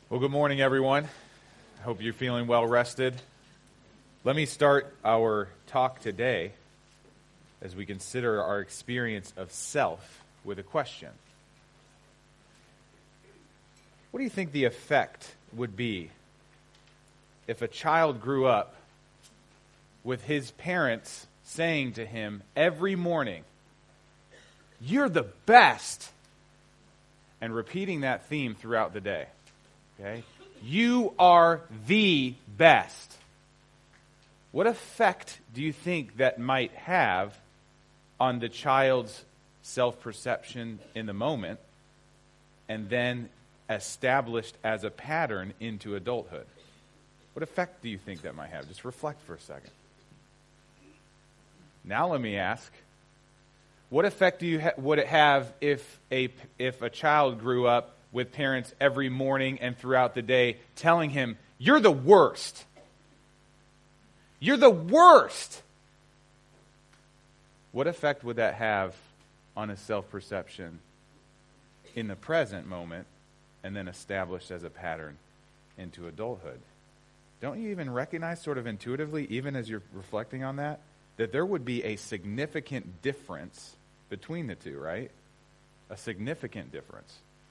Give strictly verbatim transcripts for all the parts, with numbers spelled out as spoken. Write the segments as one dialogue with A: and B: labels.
A: Well, good morning, everyone. I hope you're feeling well rested. Let me start our talk today as we consider our experience of self with a question. What do you think the effect would be if a child grew up with his parents saying to him every morning, "You're the best," and repeating that theme throughout the day? Okay? You are the best. What effect do you think that might have on the child's self-perception in the moment and then established as a pattern into adulthood? What effect do you think that might have? Just reflect for a second. Now let me ask, what effect do you ha- would it have if a, if a child grew up with parents every morning and throughout the day telling him, "You're the worst. You're the worst"? What effect would that have on his self-perception in the present moment and then established as a pattern into adulthood? Don't you even recognize sort of intuitively, even as you're reflecting on that, that there would be a significant difference between the two, right? A significant difference.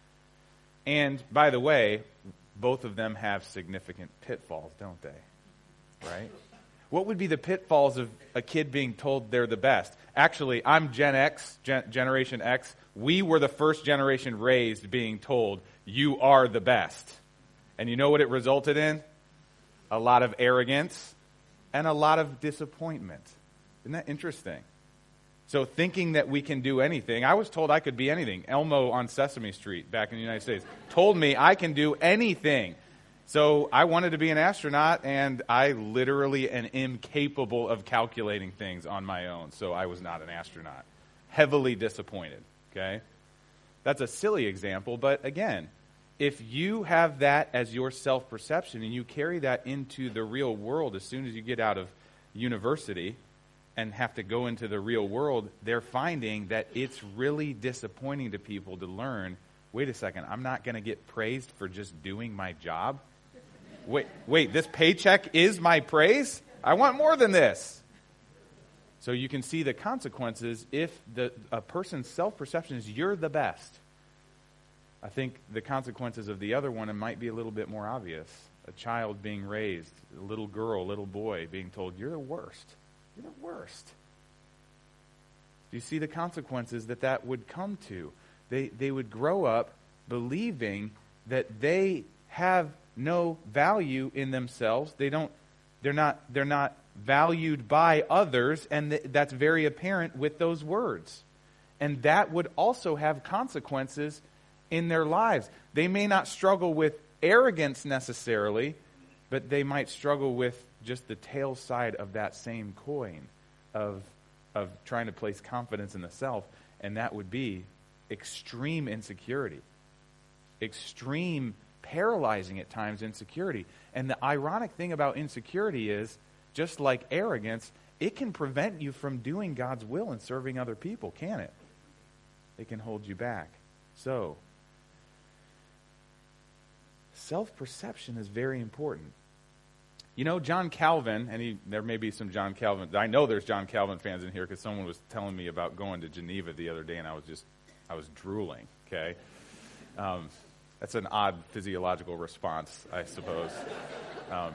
A: And, by the way, both of them have significant pitfalls, don't they? Right? What would be the pitfalls of a kid being told they're the best? Actually, I'm Gen X, Gen- Generation X. We were the first generation raised being told, "You are the best." And you know what it resulted in? A lot of arrogance and a lot of disappointment. Isn't that interesting? So thinking that we can do anything, I was told I could be anything. Elmo on Sesame Street back in the United States told me I can do anything. So I wanted to be an astronaut, and I literally am incapable of calculating things on my own. So I was not an astronaut. Heavily disappointed, okay? That's a silly example, but again, if you have that as your self-perception and you carry that into the real world as soon as you get out of university and have to go into the real world, they're finding that it's really disappointing to people to learn, wait a second, I'm not going to get praised for just doing my job? Wait, wait, this paycheck is my praise? I want more than this. So you can see the consequences if the a person's self-perception is you're the best. I think the consequences of the other one, it might be a little bit more obvious. A child being raised, a little girl, a little boy being told, "You're the worst. You're the worst." Do you see the consequences that that would come to? They they would grow up believing that they have no value in themselves. They don't. They're not. They're not valued by others, and th- that's very apparent with those words. And that would also have consequences in their lives. They may not struggle with arrogance necessarily, but they might struggle with just the tail side of that same coin of of trying to place confidence in the self, and that would be extreme insecurity. Extreme, paralyzing at times insecurity. And the ironic thing about insecurity is, just like arrogance, it can prevent you from doing God's will and serving other people, can't it? It can hold you back. So, self-perception is very important. You know, John Calvin, and he, there may be some John Calvin, I know there's John Calvin fans in here because someone was telling me about going to Geneva the other day, and I was just, I was drooling, okay? Um, that's an odd physiological response, I suppose. Um,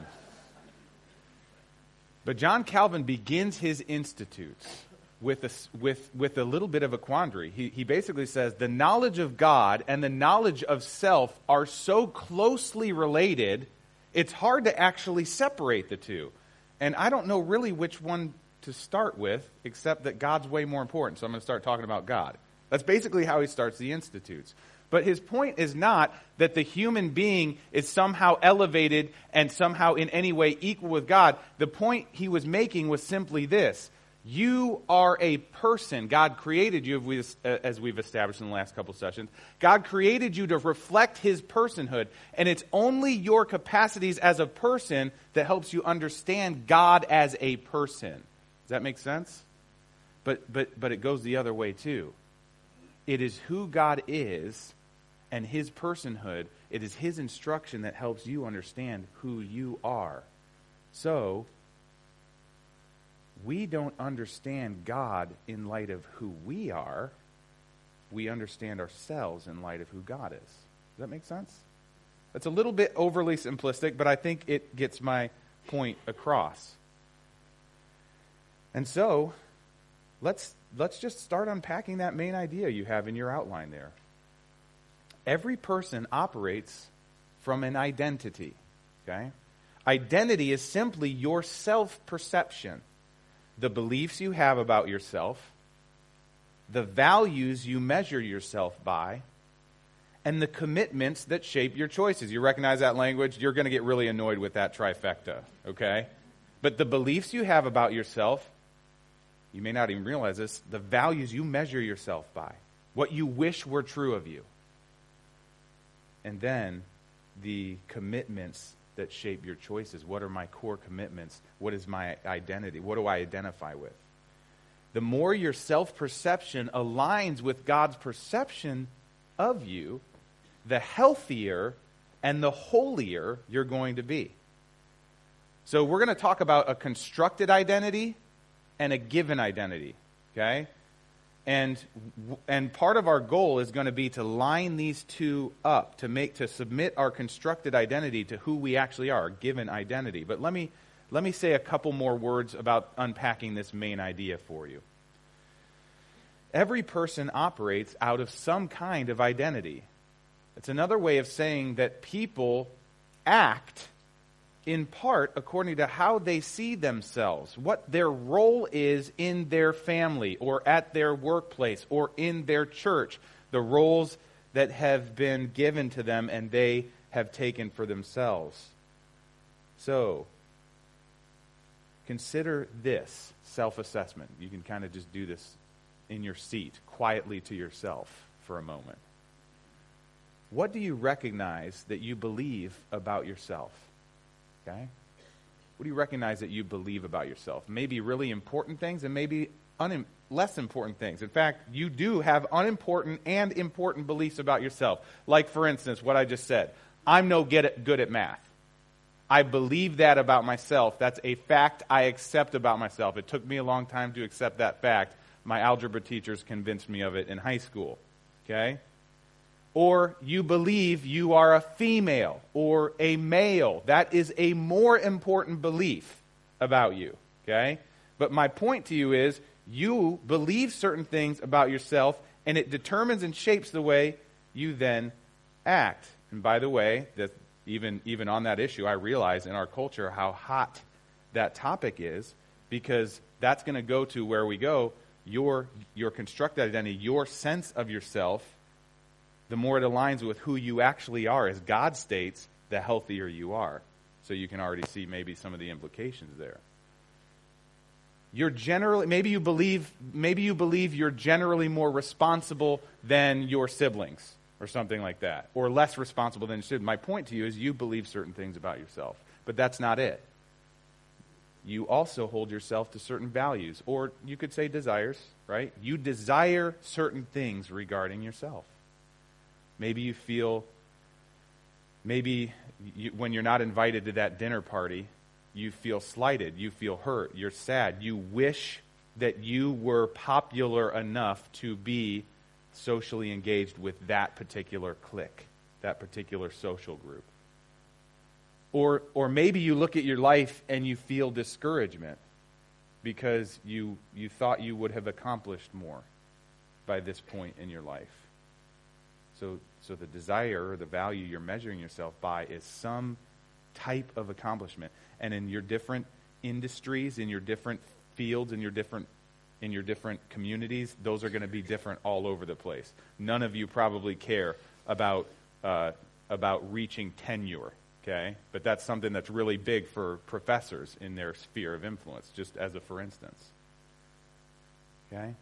A: but John Calvin begins his Institutes with a, with, with a little bit of a quandary. He, he basically says the knowledge of God and the knowledge of self are so closely related, it's hard to actually separate the two. And I don't know really which one to start with, except that God's way more important. So I'm going to start talking about God. That's basically how he starts the Institutes. But his point is not that the human being is somehow elevated and somehow in any way equal with God. The point he was making was simply this. You are a person. God created you, as we've established in the last couple sessions. God created you to reflect his personhood. And it's only your capacities as a person that helps you understand God as a person. Does that make sense? But but but it goes the other way too. It is who God is and his personhood It is his instruction that helps you understand who you are. So, we don't understand God in light of who we are. We understand ourselves in light of who God is. Does that make sense? That's a little bit overly simplistic, but I think it gets my point across. And so, let's let's just start unpacking that main idea you have in your outline there. Every person operates from an identity, okay? Identity is simply your self-perception, the beliefs you have about yourself, the values you measure yourself by, and the commitments that shape your choices. You recognize that language? You're going to get really annoyed with that trifecta, okay? But the beliefs you have about yourself, you may not even realize this, the values you measure yourself by, what you wish were true of you, and then the commitments that shape your choices. What are my core commitments? What is my identity? What do I identify with? The more your self-perception aligns with God's perception of you, the healthier and the holier you're going to be. So we're going to talk about a constructed identity and a given identity, okay? And and part of our goal is going to be to line these two up, to make to submit our constructed identity to who we actually are, given identity. But let me let me say a couple more words about unpacking this main idea for you. Every person operates out of some kind of identity. It's another way of saying that people act in part according to how they see themselves, what their role is in their family or at their workplace or in their church, the roles that have been given to them and they have taken for themselves. So, consider this self-assessment. You can kind of just do this in your seat, quietly to yourself for a moment. What do you recognize that you believe about yourself? Okay? What do you recognize that you believe about yourself? Maybe really important things and maybe un- less important things. In fact, you do have unimportant and important beliefs about yourself. Like, for instance, what I just said. I'm no good at, good at math. I believe that about myself. That's a fact I accept about myself. It took me a long time to accept that fact. My algebra teachers convinced me of it in high school. Okay? Or you believe you are a female or a male. That is a more important belief about you, okay? But my point to you is you believe certain things about yourself, and it determines and shapes the way you then act. And by the way, that even, even on that issue, I realize in our culture how hot that topic is, because that's going to go to where we go, your, your constructed identity, your sense of yourself. The more it aligns with who you actually are, as God states, the healthier you are. So you can already see maybe some of the implications there. You're generally, maybe you believe, maybe you believe you're generally more responsible than your siblings, or something like that, or less responsible than you should. My point to you is you believe certain things about yourself, but that's not it. You also hold yourself to certain values, or you could say desires, right? You desire certain things regarding yourself. Maybe you feel, maybe you, when you're not invited to that dinner party, you feel slighted, you feel hurt, you're sad. You wish that you were popular enough to be socially engaged with that particular clique, that particular social group. Or, or maybe you look at your life and you feel discouragement because you, you thought you would have accomplished more by this point in your life. So, so the desire or the value you're measuring yourself by is some type of accomplishment. And in your different industries, in your different fields, in your different in your different communities, those are going to be different all over the place. None of you probably care about uh, about reaching tenure, okay? But that's something that's really big for professors in their sphere of influence, just as a for instance. Okay?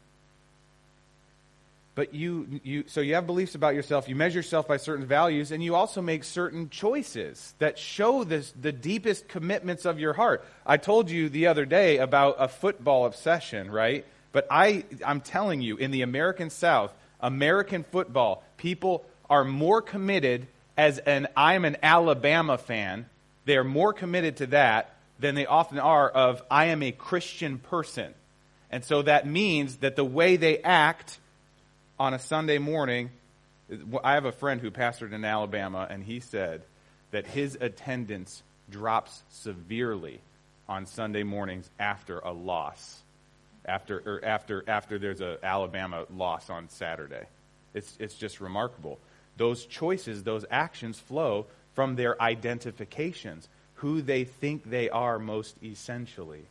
A: But you, you, so you have beliefs about yourself, you measure yourself by certain values, and you also make certain choices that show this, the deepest commitments of your heart. I told you the other day about a football obsession, right? But I, I'm telling you, in the American South, American football, people are more committed as an I'm an Alabama fan, they are more committed to that than they often are of I am a Christian person. And so that means that the way they act on a Sunday morning, I have a friend who pastored in Alabama, and he said that his attendance drops severely on Sunday mornings after a loss, after or after after there's a Alabama loss on Saturday. It's it's just remarkable. Those choices, those actions flow from their identifications, who they think they are most essentially.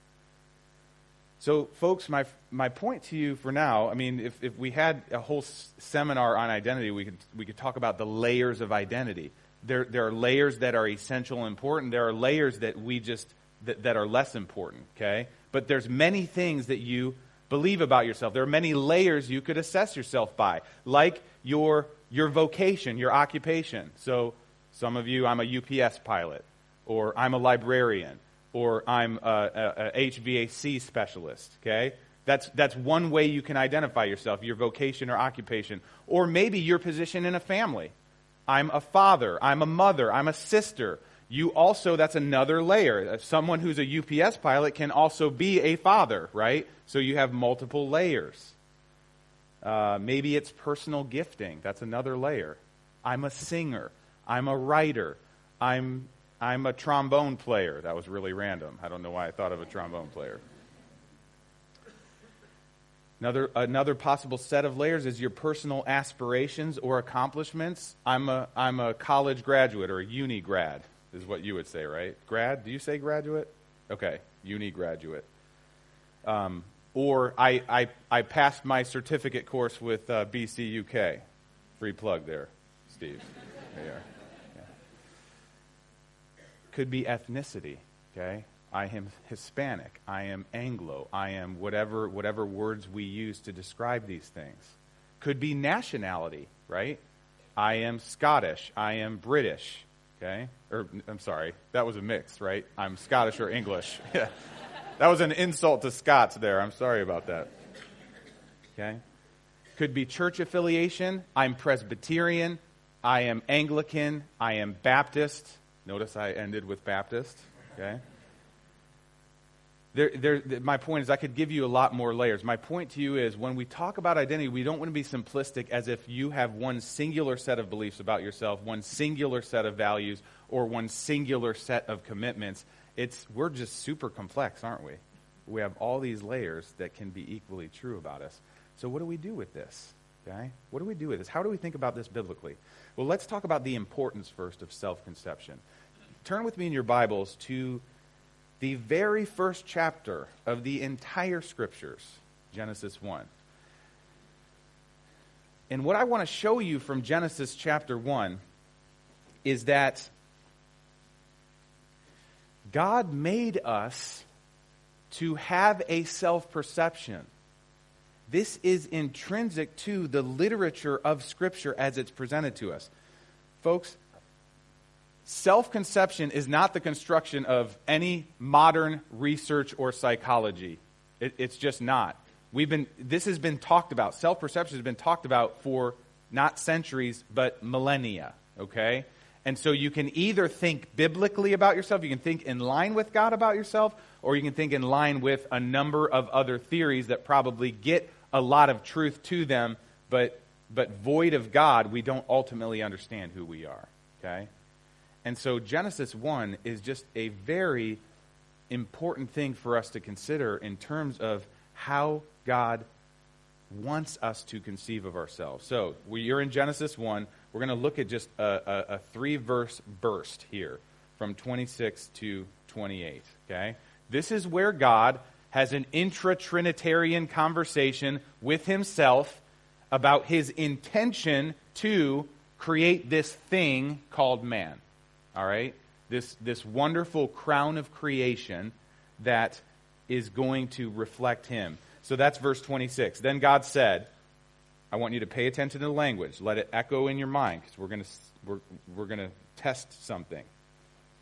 A: So, folks, my my point to you for now, I mean, if, if we had a whole s- seminar on identity, we could we could talk about the layers of identity. There there are layers that are essential and important. There are layers that we just that, that are less important. Okay, but there's many things that you believe about yourself. There are many layers you could assess yourself by, like your your vocation, your occupation. So, some of you, I'm a U P S pilot, or I'm a librarian, or I'm a, a, a H V A C specialist, okay? That's that's one way you can identify yourself, your vocation or occupation. Or maybe your position in a family. I'm a father, I'm a mother, I'm a sister. You also, that's another layer. Someone who's a U P S pilot can also be a father, right? So you have multiple layers. Uh, maybe it's personal gifting. That's another layer. I'm a singer. I'm a writer. I'm I'm a trombone player. That was really random. I don't know why I thought of a trombone player. Another another possible set of layers is your personal aspirations or accomplishments. I'm a I'm a college graduate or a uni grad is what you would say, right? Grad? Do you say graduate? Okay, uni graduate. Um, or I, I I passed my certificate course with uh, B C U K. Free plug there, Steve. There you are. Could be ethnicity, okay? I am Hispanic. I am Anglo. I am whatever whatever words we use to describe these things. Could be nationality, right? I am Scottish. I am British, okay? Or I'm sorry, that was a mix, right? I'm Scottish or English. Yeah. That was an insult to Scots there. I'm sorry about that. Okay? Could be church affiliation. I'm Presbyterian. I am Anglican. I am Baptist. Notice I ended with Baptist, okay? There, there, my point is I could give you a lot more layers. My point to you is when we talk about identity, we don't want to be simplistic as if you have one singular set of beliefs about yourself, one singular set of values, or one singular set of commitments. It's we're just super complex, aren't we? We have all these layers that can be equally true about us. So what do we do with this? Okay? What do we do with this? How do we think about this biblically? Well, let's talk about the importance first of self-conception. Turn with me in your Bibles to the very first chapter of the entire Scriptures, Genesis one. And what I want to show you from Genesis chapter one is that God made us to have a self-perception. This is intrinsic to the literature of Scripture as it's presented to us. Folks, self-conception is not the construction of any modern research or psychology. It, it's just not. We've been. This has been talked about. Self-perception has been talked about for not centuries, but millennia, okay? And so you can either think biblically about yourself, you can think in line with God about yourself, or you can think in line with a number of other theories that probably get a lot of truth to them, but but void of God, we don't ultimately understand who we are, okay? And so Genesis one is just a very important thing for us to consider in terms of how God wants us to conceive of ourselves. So we're in Genesis one. We're going to look at just a, a, a three-verse burst here from twenty-six to twenty-eight, okay? This is where God has an intra-Trinitarian conversation with himself about his intention to create this thing called man, all right? This, this wonderful crown of creation that is going to reflect him. So that's verse twenty-six. Then God said, I want you to pay attention to the language. Let it echo in your mind, because we're going to we're, we're going to test something.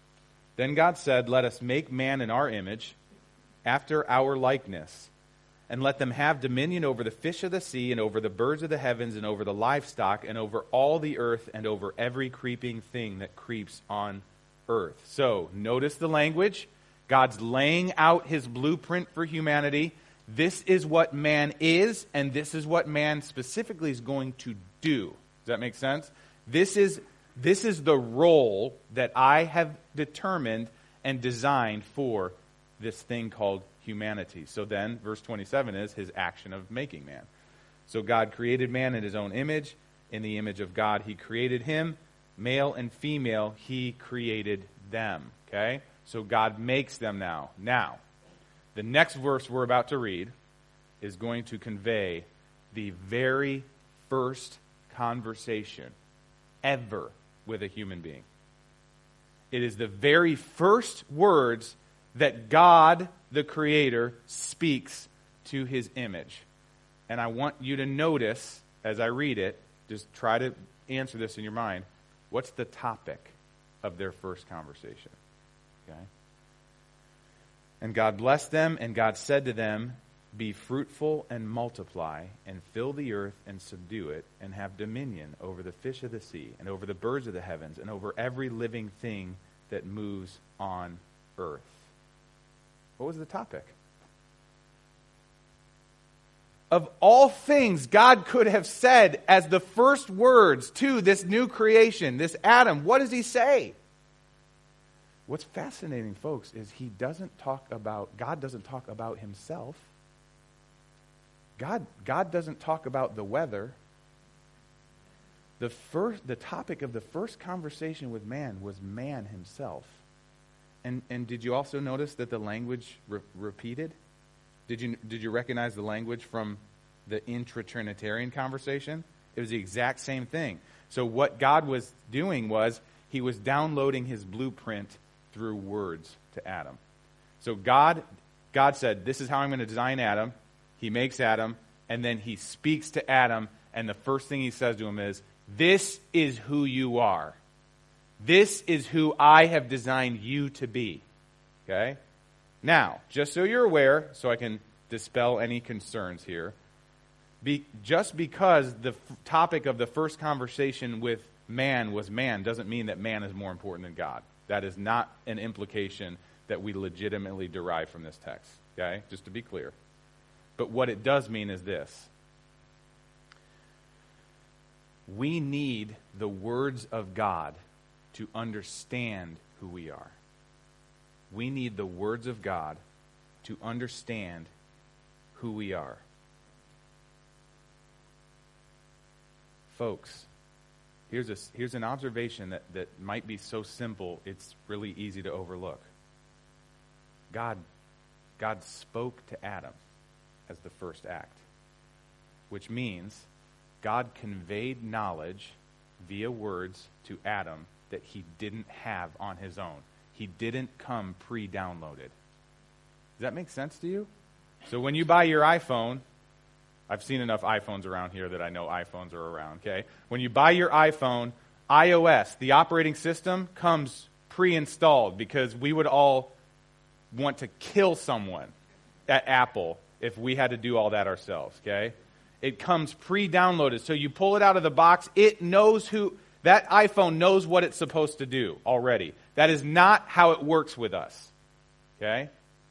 A: Then God said, let us make man in our image, after our likeness, and let them have dominion over the fish of the sea, and over the birds of the heavens, and over the livestock, and over all the earth, and over every creeping thing that creeps on earth. So, notice the language. God's laying out his blueprint for humanity. This is what man is, and this is what man specifically is going to do. Does that make sense? This is, this is the role that I have determined and designed for this thing called humanity. So then, verse twenty-seven is his action of making man. So God created man in his own image. In the image of God, he created him. Male and female, he created them. Okay? So God makes them now. Now, the next verse we're about to read is going to convey the very first conversation ever with a human being. It is the very first words that God, the Creator, speaks to his image. And I want you to notice, as I read it, just try to answer this in your mind, what's the topic of their first conversation? Okay? And God blessed them, and God said to them, be fruitful and multiply, and fill the earth and subdue it, and have dominion over the fish of the sea, and over the birds of the heavens, and over every living thing that moves on earth. What was the topic? Of all things God could have said as the first words to this new creation, this Adam, what does he say? What's fascinating, folks, is he doesn't talk about, God doesn't talk about himself. God, God doesn't talk about the weather. The first, the topic of the first conversation with man was man himself. And and did you also notice that the language re- repeated? Did you did you recognize the language from the intra-Trinitarian conversation? It was the exact same thing. So what God was doing was he was downloading his blueprint through words to Adam. So God God said, this is how I'm going to design Adam. He makes Adam, and then he speaks to Adam, and the first thing he says to him is, this is who you are. This is who I have designed you to be. Okay? Now, just so you're aware, so I can dispel any concerns here, be, just because the f- topic of the first conversation with man was man doesn't mean that man is more important than God. That is not an implication that we legitimately derive from this text. Okay? Just to be clear. But what it does mean is this. We need the words of God to understand who we are. We need the words of God to understand who we are. Folks, here's a, here's an observation that, that might be so simple it's really easy to overlook. God, God spoke to Adam as the first act, which means God conveyed knowledge via words to Adam that he didn't have on his own. He didn't come pre-downloaded. Does that make sense to you? So when you buy your iPhone, I've seen enough iPhones around here that I know iPhones are around, okay? When you buy your iPhone, iOS, the operating system, comes pre-installed because we would all want to kill someone at Apple if we had to do all that ourselves, okay? It comes pre-downloaded. So you pull it out of the box, it knows who, that iPhone knows what it's supposed to do already. That is not how it works with us, okay?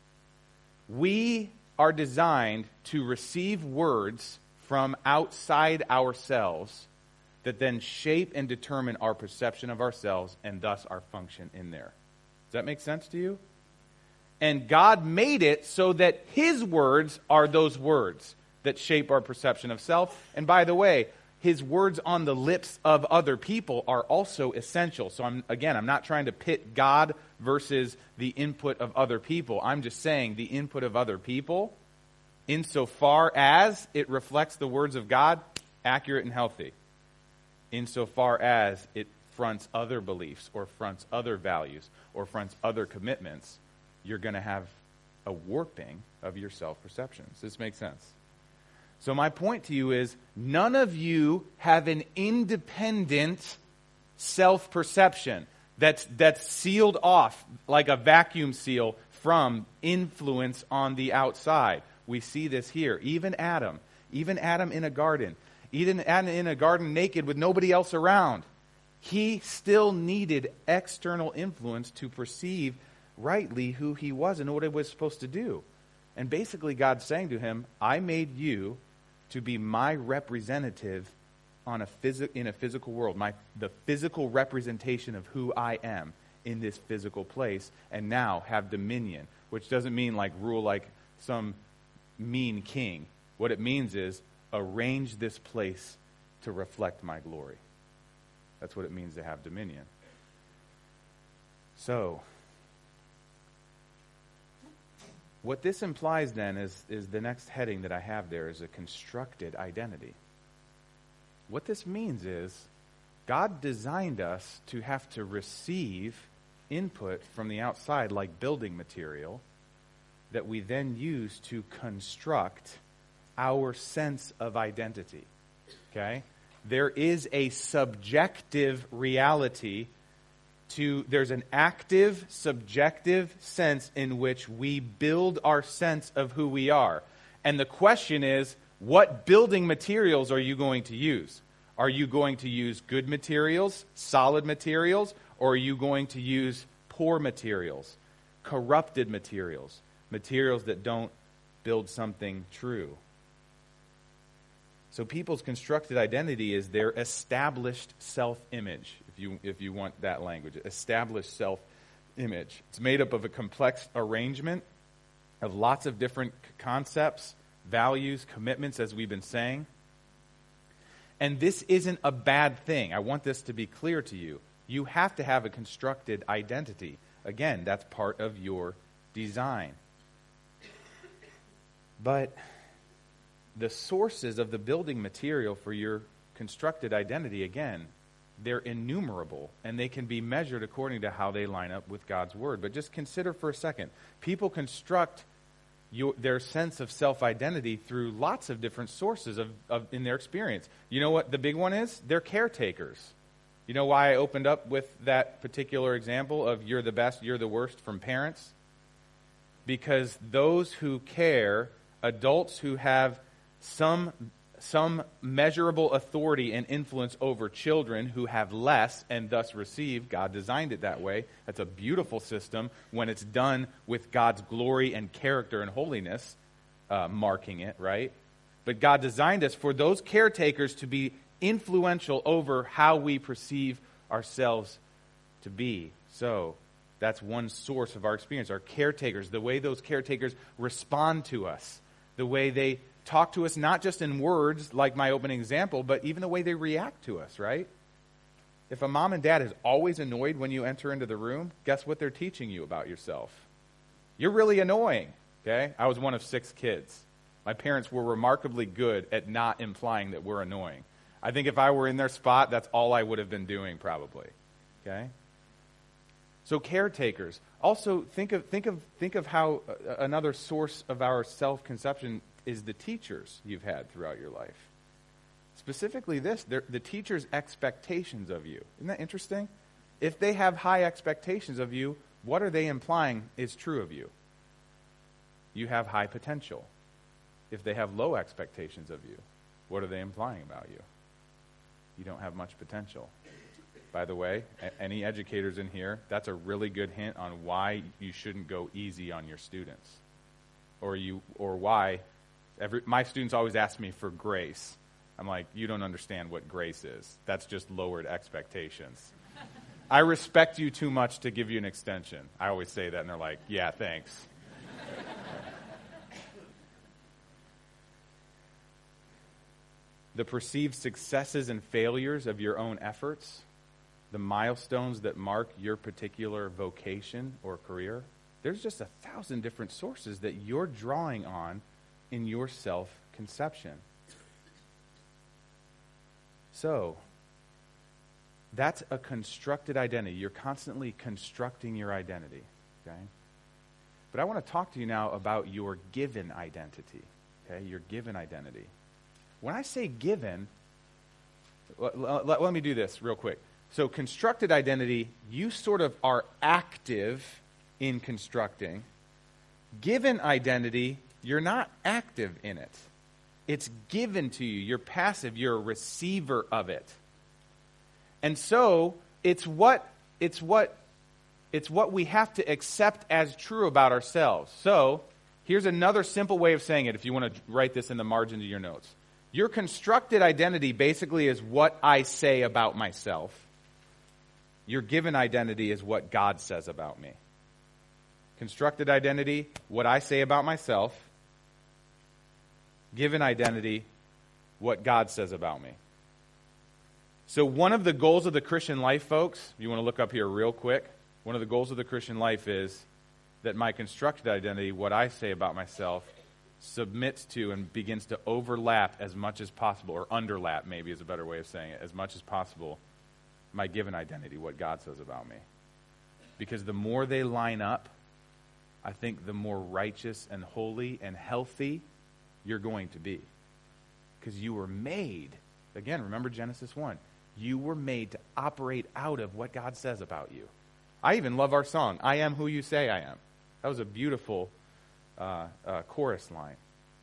A: We are designed to receive words from outside ourselves that then shape and determine our perception of ourselves and thus our function in there. Does that make sense to you? And God made it so that his words are those words that shape our perception of self. And by the way, his words on the lips of other people are also essential. So I'm again, I'm not trying to pit God versus the input of other people. I'm just saying the input of other people, insofar as it reflects the words of God, accurate and healthy. Insofar as it fronts other beliefs or fronts other values or fronts other commitments, you're going to have a warping of your self-perception. Does this make sense? So my point to you is, none of you have an independent self-perception that's, that's sealed off like a vacuum seal from influence on the outside. we see this here. Even Adam, even Adam in a garden, even Adam in a garden naked with nobody else around, he still needed external influence to perceive rightly who he was and what he was supposed to do. And basically God's saying to him, I made you to be my representative on a phys- in a physical world, my the physical representation of who I am in this physical place, and now have dominion, which doesn't mean like rule like some mean king. What it means is arrange this place to reflect my glory. That's what it means to have dominion. So, what this implies then is, is the next heading that I have there is a constructed identity. What this means is God designed us to have to receive input from the outside like building material that we then use to construct our sense of identity. Okay? There is a subjective reality to, there's an active, subjective sense in which we build our sense of who we are. And the question is, what building materials are you going to use? Are you going to use good materials, solid materials, or are you going to use poor materials, corrupted materials, materials that don't build something true? So people's constructed identity is their established self-image, if you if you want that language, established self-image. It's made up of a complex arrangement of lots of different concepts, values, commitments, as we've been saying. And this isn't a bad thing. I want this to be clear to you. You have to have a constructed identity. Again, that's part of your design. But the sources of the building material for your constructed identity, again, they're innumerable, and they can be measured according to how they line up with God's Word. But just consider for a second. People construct your, their sense of self-identity through lots of different sources of, of in their experience. You know what the big one is? They're caretakers. You know why I opened up with that particular example of you're the best, you're the worst from parents? Because those who care, adults who have some some measurable authority and influence over children who have less and thus receive. God designed it that way. That's a beautiful system when it's done with God's glory and character and holiness uh, marking it, right? But God designed us for those caretakers to be influential over how we perceive ourselves to be. So that's one source of our experience, our caretakers, the way those caretakers respond to us, the way they talk to us, not just in words, like my opening example, but even the way they react to us, right? If a mom and dad is always annoyed when you enter into the room, guess what they're teaching you about yourself? You're really annoying, okay? I was one of six kids. My parents were remarkably good at not implying that we're annoying. I think if I were in their spot, that's all I would have been doing probably, okay? So caretakers. Also, think of think of think of how uh, another source of our self-conception is the teachers you've had throughout your life. Specifically this, the teacher's expectations of you. Isn't that interesting? If they have high expectations of you, what are they implying is true of you? You have high potential. If they have low expectations of you, what are they implying about you? You don't have much potential. By the way, a- any educators in here, that's a really good hint on why you shouldn't go easy on your students. Or you, or why every, my students always ask me for grace. I'm like, you don't understand what grace is. That's just lowered expectations. I respect you too much to give you an extension. I always say that, and they're like, yeah, thanks. The perceived successes and failures of your own efforts, the milestones that mark your particular vocation or career, there's just a thousand different sources that you're drawing on in your self-conception. So, that's a constructed identity. You're constantly constructing your identity, okay? But I want to talk to you now about your given identity, okay? Your given identity. When I say given, let, let, let me do this real quick. So constructed identity, you sort of are active in constructing. Given identity, You're not active in it. It's given to you. You're passive. You're a receiver of it. And so it's what it's what it's what we have to accept as true about ourselves. So here's another simple way of saying it if you want to write this in the margin of your notes. Your constructed identity basically is what I say about myself. Your given identity is what God says about me. Constructed identity, what I say about myself. Given identity, what God says about me. So one of the goals of the Christian life, folks, if you want to look up here real quick, one of the goals of the Christian life is that my constructed identity, what I say about myself, submits to and begins to overlap as much as possible, or underlap maybe is a better way of saying it, as much as possible, my given identity, what God says about me. Because the more they line up, I think the more righteous and holy and healthy you're going to be. Because you were made, again, remember Genesis one, you were made to operate out of what God says about you. I even love our song, I am who you say I am. That was a beautiful uh, uh, chorus line.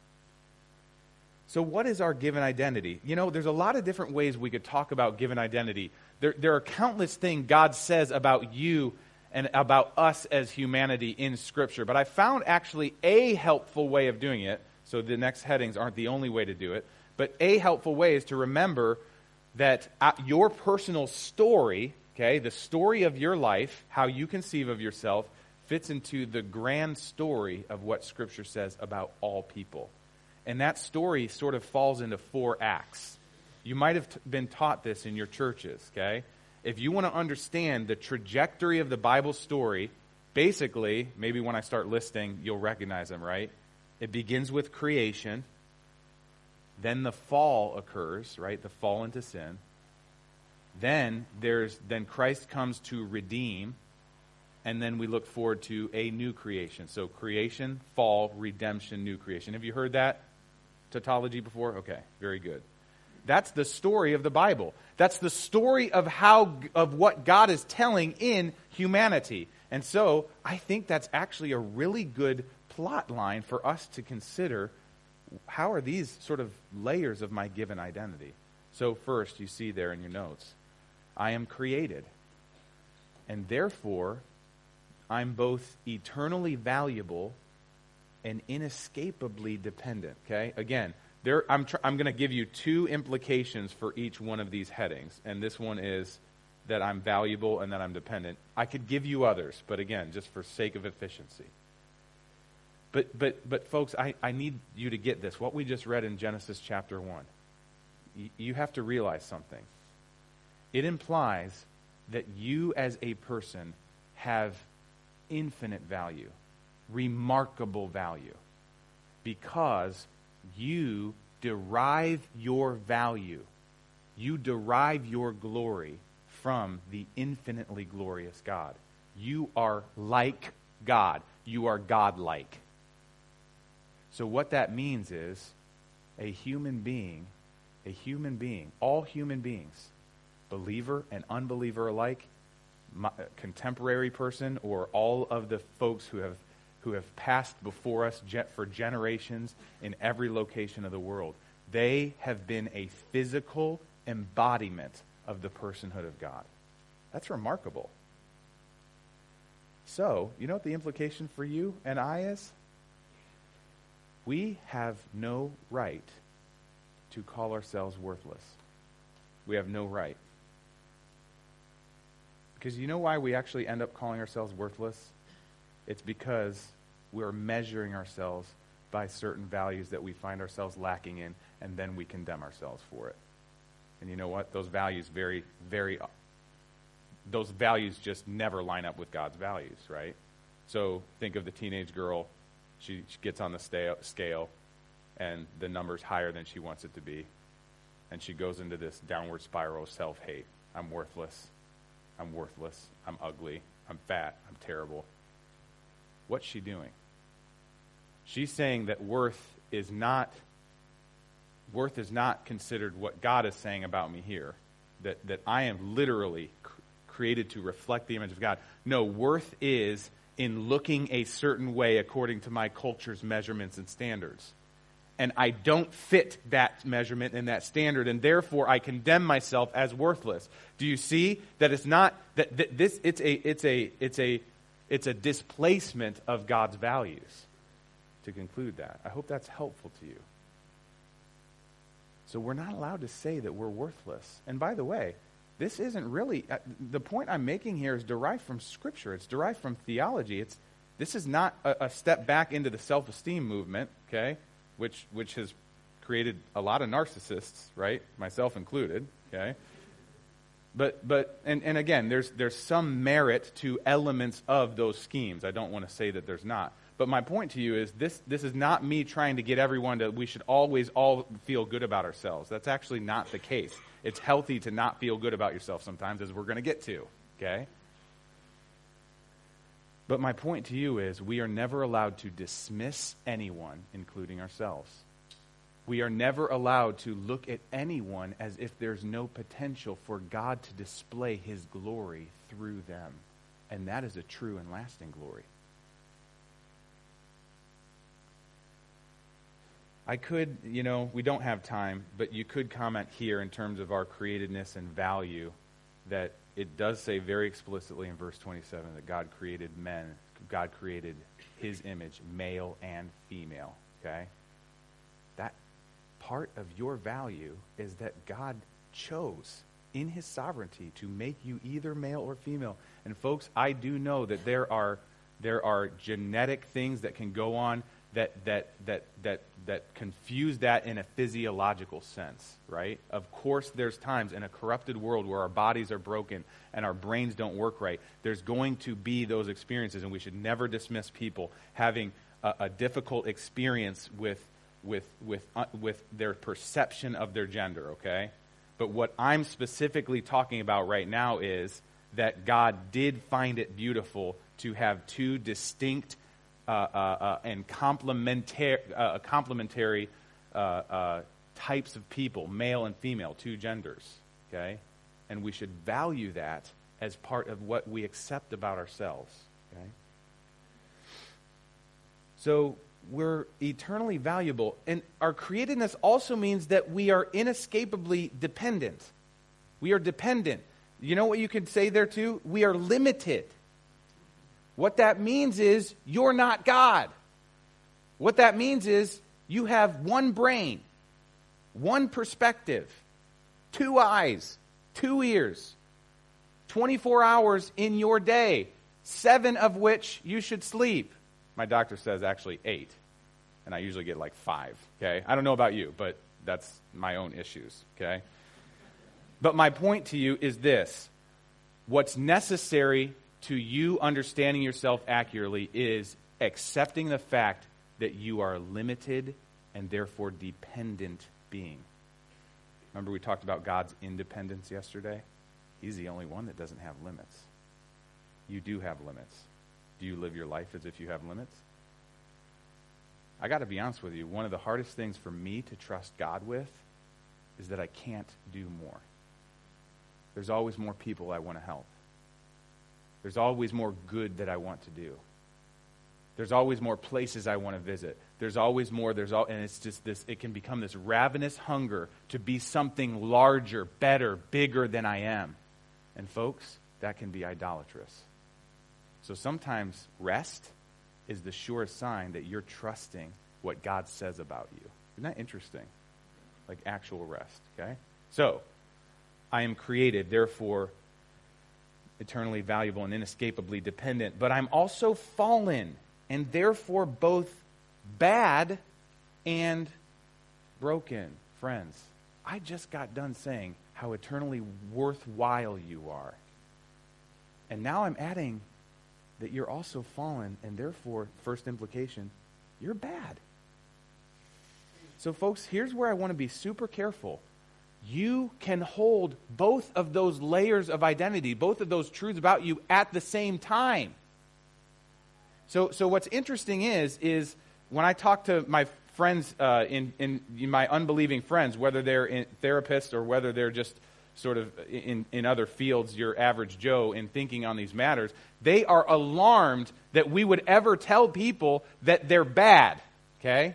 A: So what is our given identity? You know, there's a lot of different ways we could talk about given identity. There, there are countless things God says about you and about us as humanity in Scripture. But I found actually a helpful way of doing it. So the next headings aren't the only way to do it. But a helpful way is to remember that your personal story, okay, the story of your life, how you conceive of yourself, fits into the grand story of what Scripture says about all people. And that story sort of falls into four acts. You might have t- been taught this in your churches, okay? If you want to understand the trajectory of the Bible story, basically, maybe when I start listing, you'll recognize them, right? It begins with creation. Then the fall occurs, right? The fall into sin. Then there's then Christ comes to redeem. And then we look forward to a new creation. So creation, fall, redemption, new creation. Have you heard that tautology before? Okay, very good. That's the story of the Bible. That's the story of how of what God is telling in humanity. And so I think that's actually a really good plot line for us to consider. How are these sort of layers of my given identity? So first, you see there in your notes, I am created. And therefore, I'm both eternally valuable and inescapably dependent. Okay? Again, there I'm tr- I'm going to give you two implications for each one of these headings. And this one is that I'm valuable and that I'm dependent. I could give you others, but again, just for sake of efficiency. But but but folks, I, I need you to get this. What we just read in Genesis chapter one. Y- you have to realize something. It implies that you as a person have infinite value, remarkable value, because you derive your value, you derive your glory from the infinitely glorious God. You are like God. You are God-like. So what that means is a human being, a human being, all human beings, believer and unbeliever alike, my, contemporary person, or all of the folks who have who have passed before us for generations in every location of the world, they have been a physical embodiment of the personhood of God. That's remarkable. So, you know what the implication for you and I is? We have no right to call ourselves worthless. We have no right. Because you know why we actually end up calling ourselves worthless? It's because we're measuring ourselves by certain values that we find ourselves lacking in, and then we condemn ourselves for it. And you know what? Those values very, very, those values just never line up with God's values, right? So think of the teenage girl. She, she gets on the sta- scale, and the number's higher than she wants it to be. And she goes into this downward spiral of self-hate. I'm worthless. I'm worthless. I'm ugly. I'm fat. I'm terrible. What's she doing? She's saying that worth is not worth is not considered what God is saying about me here. That that I am literally cr- created to reflect the image of God. No, worth is in looking a certain way according to my culture's measurements and standards. And I don't fit that measurement and that standard, and therefore I condemn myself as worthless. Do you see that it's not that, that this it's a it's a it's a it's a displacement of God's values to conclude that. I hope that's helpful to you. So we're not allowed to say that we're worthless. And by the way, this isn't really uh, the point I'm making here is derived from Scripture. It's derived from theology. It's this is not a, a step back into the self-esteem movement, okay? Which which has created a lot of narcissists, right? Myself included, okay? But but and, and again, there's there's some merit to elements of those schemes. I don't want to say that there's not. But my point to you is this this is not me trying to get everyone to we should always all feel good about ourselves. That's actually not the case. It's healthy to not feel good about yourself sometimes, as we're going to get to, okay? But my point to you is we are never allowed to dismiss anyone, including ourselves. We are never allowed to look at anyone as if there's no potential for God to display His glory through them. And that is a true and lasting glory. I could, you know, we don't have time, but you could comment here in terms of our createdness and value that it does say very explicitly in verse twenty-seven that God created men, God created His image, male and female, okay? That part of your value is that God chose in His sovereignty to make you either male or female. And folks, I do know that there are there are genetic things that can go on that that that that that confuse that in a physiological sense, right? Of course, there's times in a corrupted world where our bodies are broken and our brains don't work right. There's going to be those experiences, and we should never dismiss people having a, a difficult experience with with with uh, with their perception of their gender, okay? But what I'm specifically talking about right now is that God did find it beautiful to have two distinct Uh, uh, uh, and complementary, uh, complementary uh, uh, types of people, male and female, two genders, okay? And we should value that as part of what we accept about ourselves, okay? So we're eternally valuable. And our createdness also means that we are inescapably dependent. We are dependent. You know what you could say there too? We are limited. What that means is you're not God. What that means is you have one brain, one perspective, two eyes, two ears, twenty-four hours in your day, seven of which you should sleep. My doctor says actually eight, and I usually get like five, okay? I don't know about you, but that's my own issues, okay? But my point to you is this. What's necessary to you understanding yourself accurately is accepting the fact that you are a limited and therefore dependent being. Remember we talked about God's independence yesterday? He's the only one that doesn't have limits. You do have limits. Do you live your life as if you have limits? I got to be honest with you. One of the hardest things for me to trust God with is that I can't do more. There's always more people I want to help. There's always more good that I want to do. There's always more places I want to visit. There's always more, there's all, and it's just this, it can become this ravenous hunger to be something larger, better, bigger than I am. And folks, that can be idolatrous. So sometimes rest is the surest sign that you're trusting what God says about you. Isn't that interesting? Like actual rest, okay? So, I am created, therefore eternally valuable and inescapably dependent, but I'm also fallen and therefore both bad and broken. Friends, I just got done saying how eternally worthwhile you are. And now I'm adding that you're also fallen and therefore, first implication, you're bad. So folks, here's where I want to be super careful. You can hold both of those layers of identity, both of those truths about you at the same time. So, so what's interesting is, is when I talk to my friends, uh, in, in, in my unbelieving friends, whether they're in therapists or whether they're just sort of in, in other fields, your average Joe, in thinking on these matters, they are alarmed that we would ever tell people that they're bad, okay?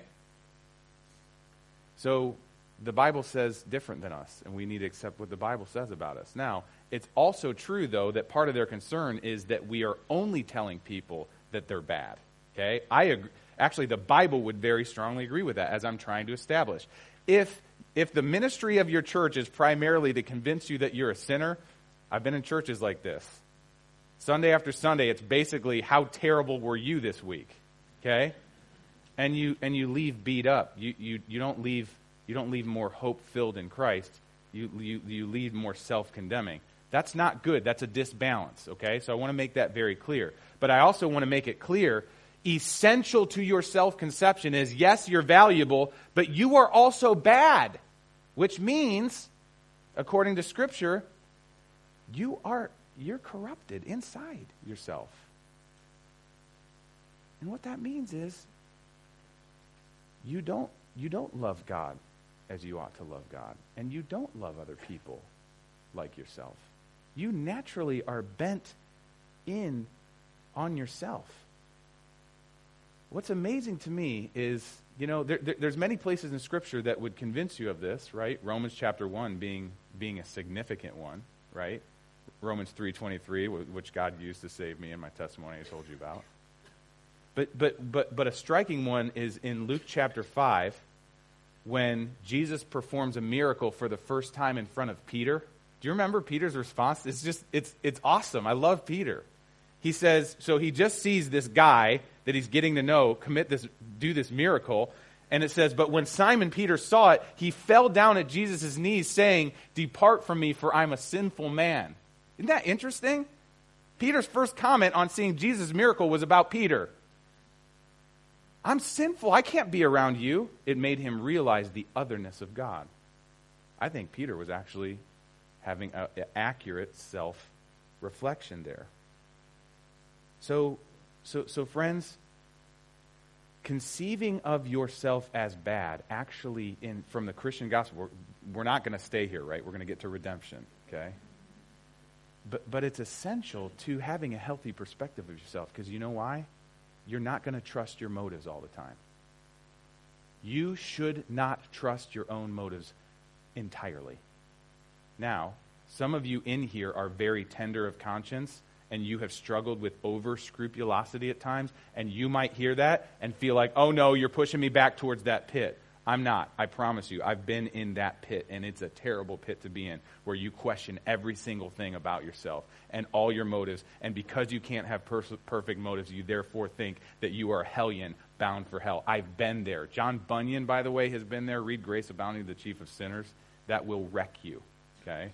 A: So the Bible says different than us, and we need to accept what the Bible says about us. Now, it's also true, though, that part of their concern is that we are only telling people that they're bad, okay? I agree. Actually, the Bible would very strongly agree with that, as I'm trying to establish. If If the ministry of your church is primarily to convince you that you're a sinner, I've been in churches like this. Sunday after Sunday, it's basically, how terrible were you this week? Okay? And you and you leave beat up. You you, you don't leave you don't leave more hope-filled in Christ. You, you you leave more self-condemning. That's not good. That's a disbalance, okay? So I want to make that very clear. But I also want to make it clear, essential to your self-conception is, yes, you're valuable, but you are also bad, which means, according to Scripture, you are you're corrupted inside yourself. And what that means is, you don't you don't love God as you ought to love God, and you don't love other people like yourself. You naturally are bent in on yourself. What's amazing to me is, you know, there, there, there's many places in Scripture that would convince you of this, right? Romans chapter one being being a significant one, right? Romans three twenty-three, which God used to save me in my testimony I told you about. But but but but a striking one is in Luke chapter five, when Jesus performs a miracle for the first time in front of Peter. Do you remember Peter's response? It's just it's it's awesome. I love Peter. He says, so he just sees this guy that he's getting to know commit this, do this miracle. And it says, but when Simon Peter saw it, he fell down at Jesus' knees saying, "Depart from me, for I'm a sinful man." Isn't that interesting? Peter's first comment on seeing Jesus' miracle was about Peter. I'm sinful. I can't be around you. It made him realize the otherness of God. I think Peter was actually having an accurate self-reflection there. So, so, so friends, conceiving of yourself as bad, actually, in from the Christian gospel, we're, we're not going to stay here, right? We're going to get to redemption, okay? But, but it's essential to having a healthy perspective of yourself, because you know why? You're not going to trust your motives all the time. You should not trust your own motives entirely. Now, some of you in here are very tender of conscience, and you have struggled with over-scrupulosity at times, and you might hear that and feel like, oh no, you're pushing me back towards that pit. I'm not. I promise you. I've been in that pit, and it's a terrible pit to be in, where you question every single thing about yourself and all your motives, and because you can't have pers- perfect motives, you therefore think that you are a hellion bound for hell. I've been there. John Bunyan, by the way, has been there. Read Grace Abounding to the Chief of Sinners. That will wreck you, okay?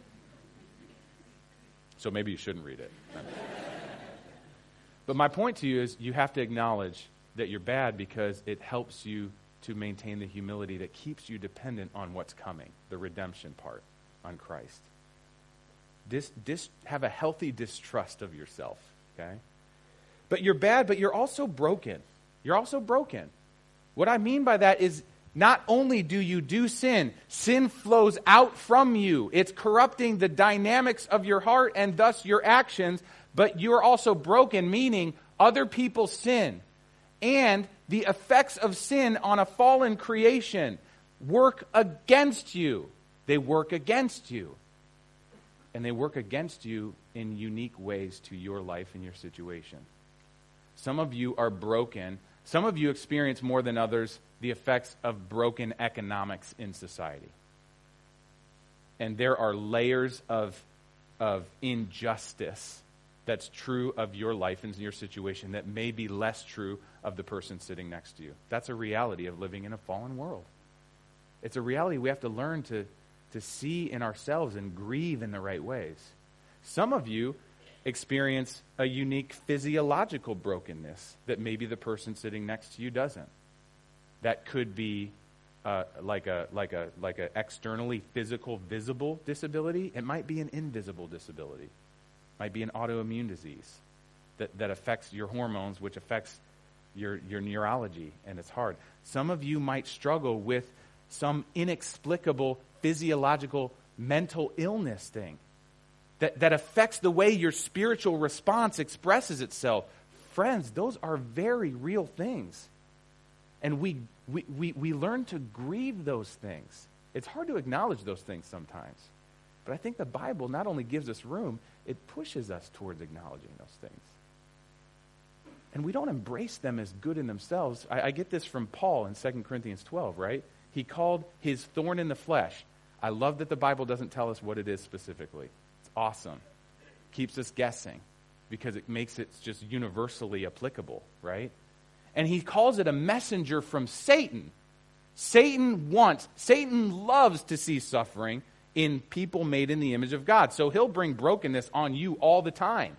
A: So maybe you shouldn't read it. But my point to you is, you have to acknowledge that you're bad, because it helps you to maintain the humility that keeps you dependent on what's coming, the redemption part, on Christ. Dis, dis, have a healthy distrust of yourself, okay? But you're bad, but you're also broken. You're also broken. What I mean by that is, not only do you do sin, sin flows out from you. It's corrupting the dynamics of your heart and thus your actions, but you're also broken, meaning other people sin. And the effects of sin on a fallen creation work against you. They work against you. And they work against you in unique ways to your life and your situation. Some of you are broken. Some of you experience more than others the effects of broken economics in society. And there are layers of, of injustice that's true of your life and your situation that may be less true of the person sitting next to you. That's a reality of living in a fallen world. It's a reality we have to learn to, to see in ourselves and grieve in the right ways. Some of you experience a unique physiological brokenness that maybe the person sitting next to you doesn't. That could be uh, like a like a like a externally physical, visible disability. It might be an invisible disability. It might be an autoimmune disease that, that affects your hormones, which affects your your neurology, and it's hard. Some of you might struggle with some inexplicable physiological mental illness thing that, that affects the way your spiritual response expresses itself. Friends, those are very real things. And we, we, we, we learn to grieve those things. It's hard to acknowledge those things sometimes. But I think the Bible not only gives us room, it pushes us towards acknowledging those things. And we don't embrace them as good in themselves. I, I get this from Paul in Second Corinthians twelve, right? He called his thorn in the flesh. I love that the Bible doesn't tell us what it is specifically. It's awesome. Keeps us guessing because it makes it just universally applicable, right? And he calls it a messenger from Satan. Satan wants, Satan loves to see suffering in people made in the image of God. So he'll bring brokenness on you all the time.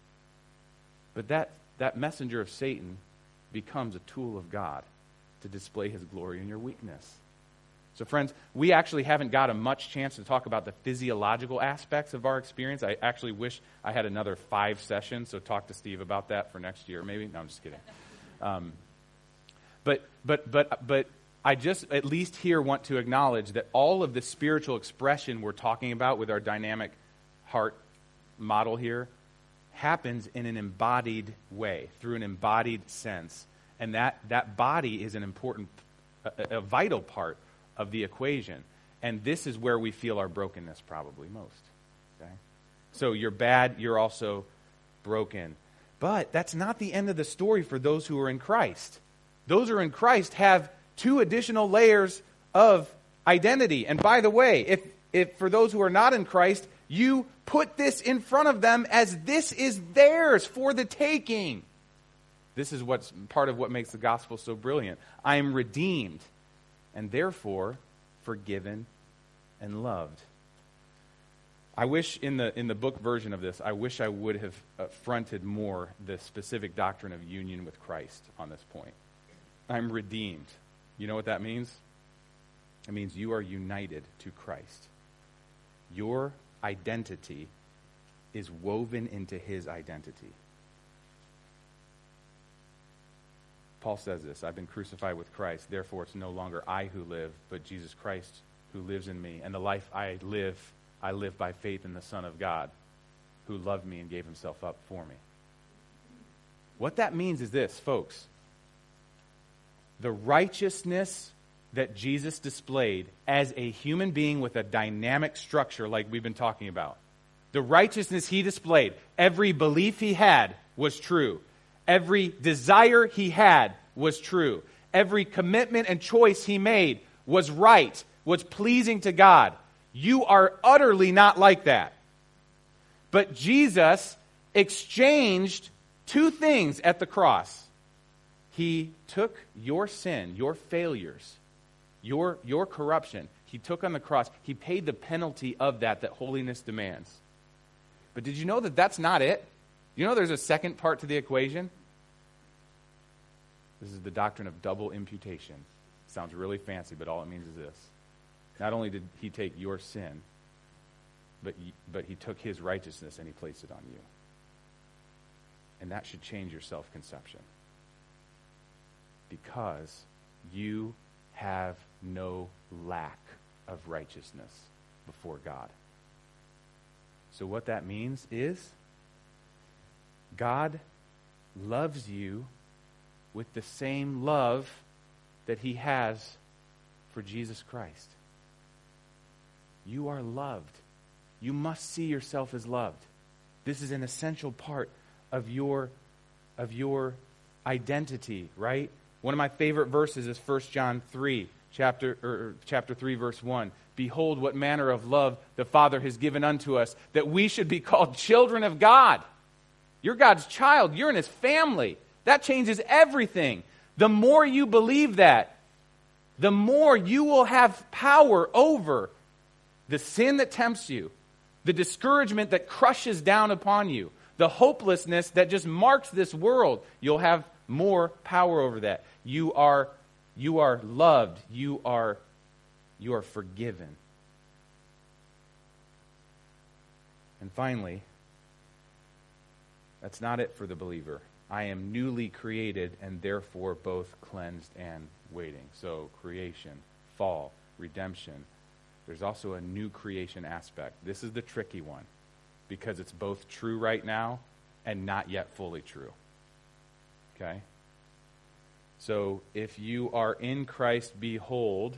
A: But that, that messenger of Satan becomes a tool of God to display his glory in your weakness. So friends, we actually haven't got a much chance to talk about the physiological aspects of our experience. I actually wish I had another five sessions, so talk to Steve about that for next year maybe. No, I'm just kidding. Um, but but but but I just at least here want to acknowledge that all of the spiritual expression we're talking about with our dynamic heart model here happens in an embodied way, through an embodied sense. And that, that body is an important, a, a vital part of the equation. And this is where we feel our brokenness probably most. Okay? So you're bad, you're also broken. But that's not the end of the story for those who are in Christ. Those who are in Christ have two additional layers of identity. And by the way, if, if for those who are not in Christ, you put this in front of them as this is theirs for the taking. This is what's part of what makes the gospel so brilliant. I am redeemed and therefore forgiven and loved. I wish in the in the book version of this, I wish I would have uh, fronted more the specific doctrine of union with Christ on this point. I'm redeemed. You know what that means? It means you are united to Christ. Your identity is woven into his identity. Paul says this, I've been crucified with Christ, therefore it's no longer I who live, but Jesus Christ who lives in me. And the life I live, I live by faith in the Son of God, who loved me and gave himself up for me. What that means is this, folks. The righteousness that Jesus displayed as a human being with a dynamic structure like we've been talking about. The righteousness he displayed, every belief he had was true. Every desire he had was true. Every commitment and choice he made was right, was pleasing to God. You are utterly not like that. But Jesus exchanged two things at the cross. He took your sin, your failures, your, your corruption. He took on the cross. He paid the penalty of that that holiness demands. But did you know that that's not it? You know there's a second part to the equation? This is the doctrine of double imputation. Sounds really fancy, but all it means is this. Not only did he take your sin, but, but he took his righteousness and he placed it on you. And that should change your self-conception. Because you have no lack of righteousness before God. So what that means is God loves you with the same love that he has for Jesus Christ. You are loved. You must see yourself as loved. This is an essential part of your, of your identity, right? One of my favorite verses is First John three, chapter, or chapter three, verse one. Behold, what manner of love the Father has given unto us, that we should be called children of God. You're God's child. You're in his family. That changes everything. The more you believe that, the more you will have power over the sin that tempts you, the discouragement that crushes down upon you, the hopelessness that just marks this world. You'll have more power over that. You are, you are loved. You are, you are forgiven. And finally, that's not it for the believer. I am newly created and therefore both cleansed and waiting. So creation, fall, redemption, there's also a new creation aspect. This is the tricky one because it's both true right now and not yet fully true. Okay? So if you are in Christ, behold,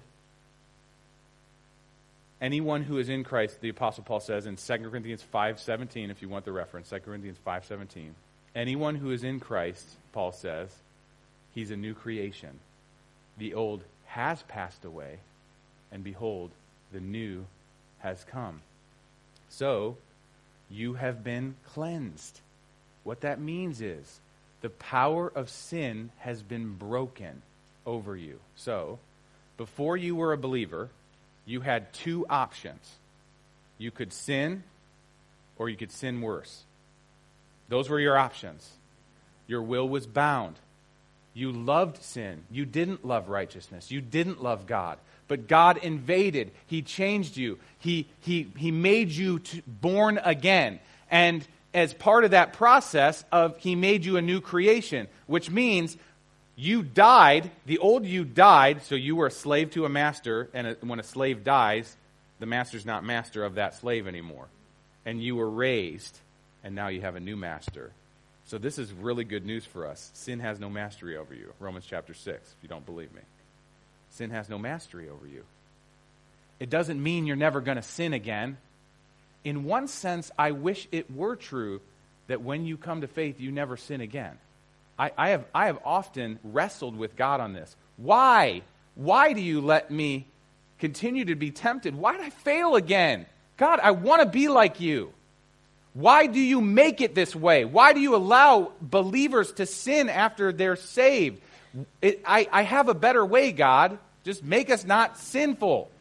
A: anyone who is in Christ, the Apostle Paul says in Second Corinthians five seventeen, if you want the reference, Second Corinthians five seventeen, anyone who is in Christ, Paul says, he's a new creation. The old has passed away, and behold, the new has come. So, you have been cleansed. What that means is, the power of sin has been broken over you. So, before you were a believer, you had two options. You could sin, or you could sin worse. Those were your options. Your will was bound. You loved sin. You didn't love righteousness. You didn't love God. But God invaded. He changed you. He, he, he made you to, born again. And as part of that process of He made you a new creation, which means you died, the old you died, so you were a slave to a master, and a, when a slave dies, the master's not master of that slave anymore. And you were raised, and now you have a new master. So this is really good news for us. Sin has no mastery over you. Romans chapter six, if you don't believe me. Sin has no mastery over you. It doesn't mean you're never going to sin again. In one sense, I wish it were true that when you come to faith, you never sin again. I, I have I have often wrestled with God on this. Why? Why do you let me continue to be tempted? Why did I fail again? God, I want to be like you. Why do you make it this way? Why do you allow believers to sin after they're saved? It, I, I have a better way, God. Just make us not sinful.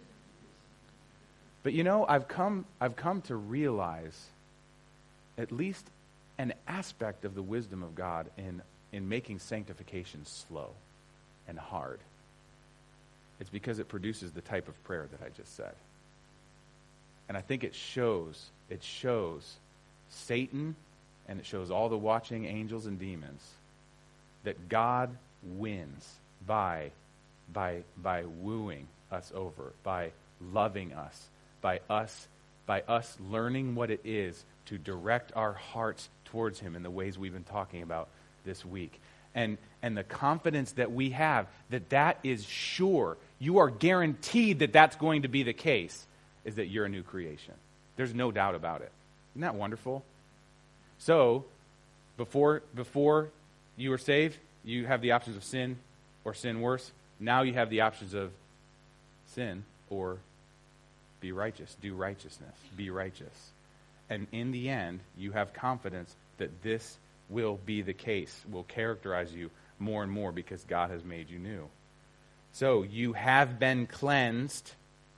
A: But you know, I've come, I've come to realize at least an aspect of the wisdom of God in, in making sanctification slow and hard. It's because it produces the type of prayer that I just said. And I think it shows, it shows Satan and it shows all the watching angels and demons that God wins by, by, by wooing us over, by loving us, by us, by us learning what it is to direct our hearts towards Him in the ways we've been talking about this week. And, and the confidence that we have that that is sure, you are guaranteed that that's going to be the case, is that you're a new creation. There's no doubt about it. Isn't that wonderful? So, before before you were saved, you have the options of sin or sin worse. Now you have the options of sin or be righteous, do righteousness, be righteous. And in the end, you have confidence that this will be the case, will characterize you more and more because God has made you new. So, you have been cleansed.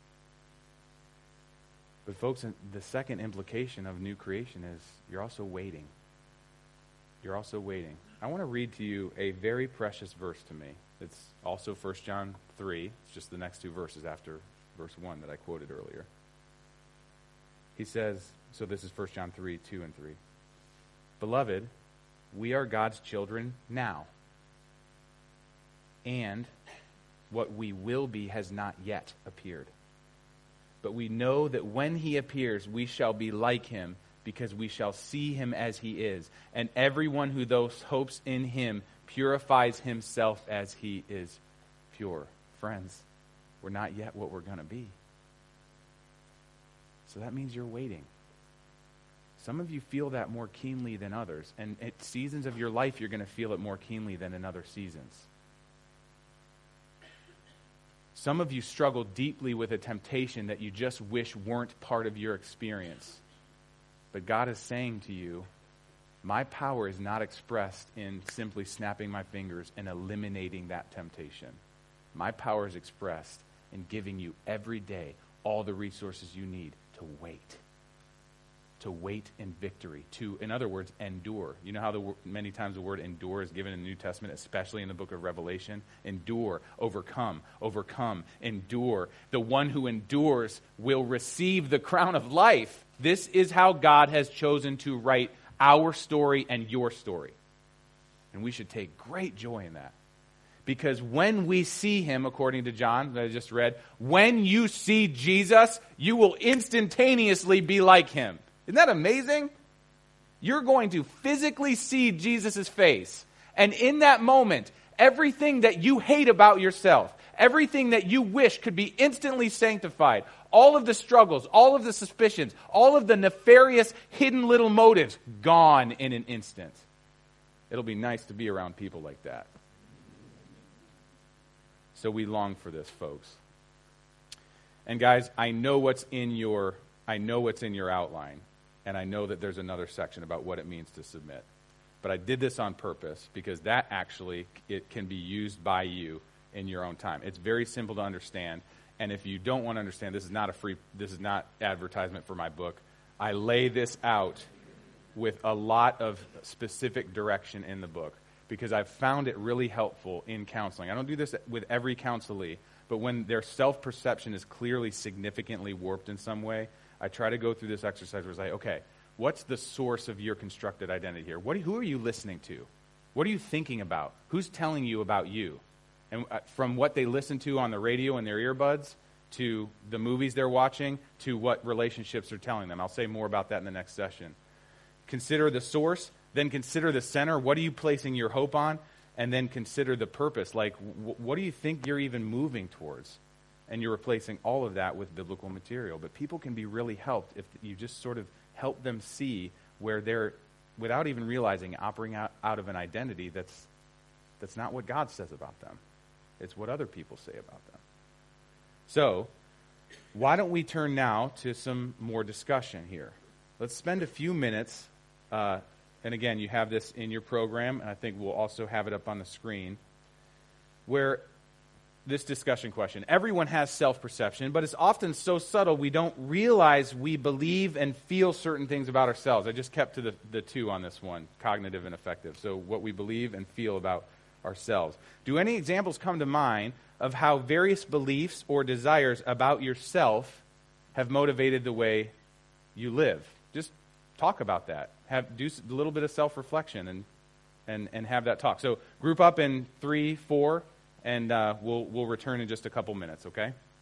A: But folks, the second implication of new creation is you're also waiting. You're also waiting. I want to read to you a very precious verse to me. It's also First John three. It's just the next two verses after verse one that I quoted earlier. He says, so this is First John three, two and three. Beloved, we are God's children now. And what we will be has not yet appeared. But we know that when He appears, we shall be like Him, because we shall see Him as He is. And everyone who thus hopes in Him purifies himself as He is pure. Friends, we're not yet what we're going to be. So that means you're waiting. Some of you feel that more keenly than others. And at seasons of your life, you're going to feel it more keenly than in other seasons. Some of you struggle deeply with a temptation that you just wish weren't part of your experience. But God is saying to you, my power is not expressed in simply snapping my fingers and eliminating that temptation. My power is expressed in giving you every day all the resources you need to wait. To wait in victory. To, in other words, endure. You know how the, many times the word endure is given in the New Testament, especially in the book of Revelation? Endure, overcome, overcome, endure. The one who endures will receive the crown of life. This is how God has chosen to write our story and your story. And we should take great joy in that. Because when we see him, according to John that I just read, when you see Jesus, you will instantaneously be like him. Isn't that amazing? You're going to physically see Jesus' face. And in that moment, everything that you hate about yourself, everything that you wish could be instantly sanctified, all of the struggles, all of the suspicions, all of the nefarious hidden little motives, gone in an instant. It'll be nice to be around people like that. So we long for this, folks. And guys, I know what's in your I know what's in your outline, and I know that there's another section about what it means to submit. But I did this on purpose because that actually it can be used by you in your own time. It's very simple to understand, and if you don't want to understand, this is not a free this is not advertisement for my book. I lay this out with a lot of specific direction in the book, because I've found it really helpful in counseling. I don't do this with every counselee, but when their self-perception is clearly significantly warped in some way, I try to go through this exercise where it's like, okay, what's the source of your constructed identity here? What, who are you listening to? What are you thinking about? Who's telling you about you? And from what they listen to on the radio in their earbuds, to the movies they're watching, to what relationships are telling them. I'll say more about that in the next session. Consider the source. Then consider the center. What are you placing your hope on? And then consider the purpose. Like, w- what do you think you're even moving towards? And you're replacing all of that with biblical material. But people can be really helped if you just sort of help them see where they're, without even realizing, operating out, out of an identity that's that's not what God says about them. It's what other people say about them. So, why don't we turn now to some more discussion here? Let's spend a few minutes uh, and again, you have this in your program, and I think we'll also have it up on the screen, where this discussion question. Everyone has self-perception, but it's often so subtle we don't realize we believe and feel certain things about ourselves. I just kept to the, the two on this one, cognitive and affective. So what we believe and feel about ourselves. Do any examples come to mind of how various beliefs or desires about yourself have motivated the way you live? Just talk about that. Have do a little bit of self-reflection and and and have that talk. So group up in three, four, and uh, we'll we'll return in just a couple minutes. Okay.